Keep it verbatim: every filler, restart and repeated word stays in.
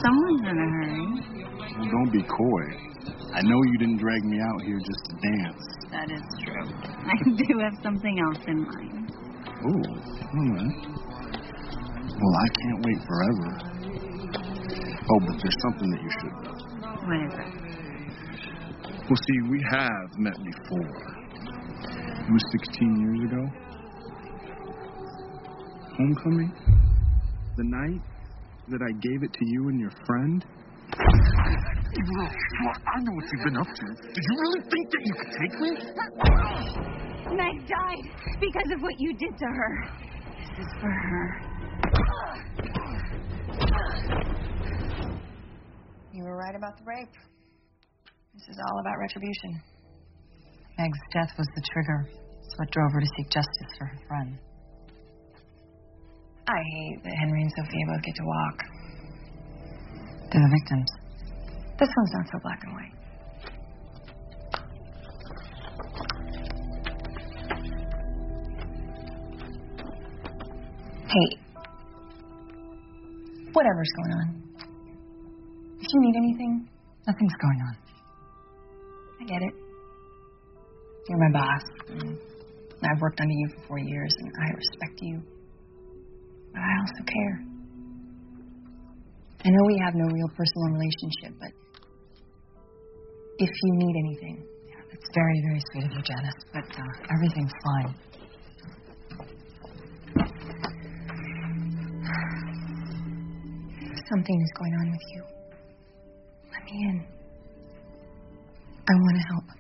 Someone's in a hurry. Well, don't be coy. I know you didn't drag me out here just to dance. That is true. I do have something else in mind. Ooh, all right. Well, I can't wait forever. Oh, but there's something that you should know. What is it? Well, see, we have met before. It was sixteen years ago. Homecoming? The night that I gave it to you and your friend? Look, I know what you've been up to. Did you really think that you could take me? Meg died because of what you did to her. This is for her. You were right about the rape. This is all about retribution. Meg's death was the trigger. It's what drove her to seek justice for her friend. I hate that Henry and Sophia both get to walk. They're the victims. This one's not so black and white. Hey, whatever's going on. If you need anything, nothing's going on. I get it. You're my boss. And I've worked under you for four years, and I respect you. But I also care. I know we have no real personal relationship, but if you need anything... Yeah, it's very, very sweet of you, Janice, but uh, everything's fine. Something is going on with you. Let me in. I want to help.